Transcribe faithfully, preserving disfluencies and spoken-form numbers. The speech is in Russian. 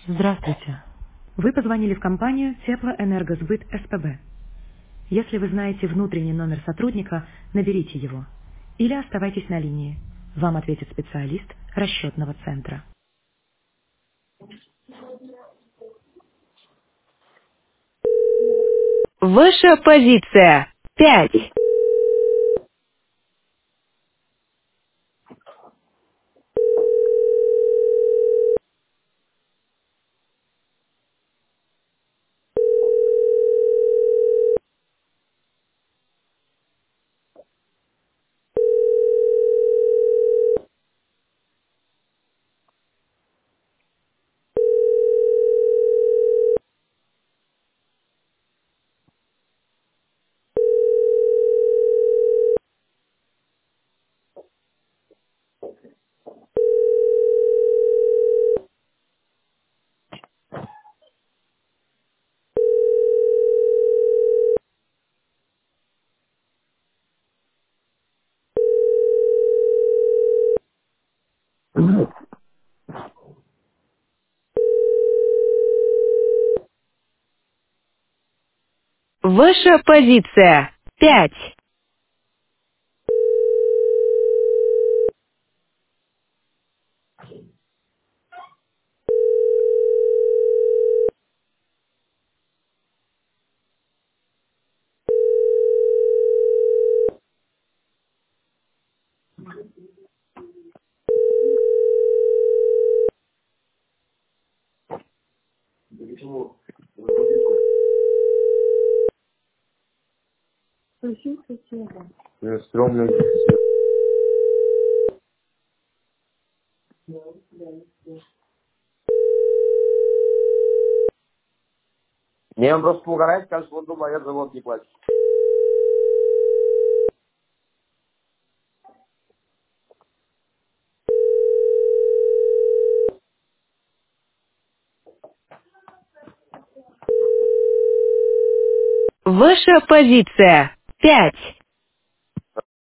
Здравствуйте. Вы позвонили в компанию Теплоэнергосбыт СПБ. Если вы знаете внутренний номер сотрудника, наберите его. Или оставайтесь на линии. Вам ответит специалист расчетного центра. Ваша позиция. Пять. Ваша позиция. Пять. Э, Стрёмно. Не, он просто угорает, скажет, вот думаю, я завод не платит. Ваша позиция. Пять.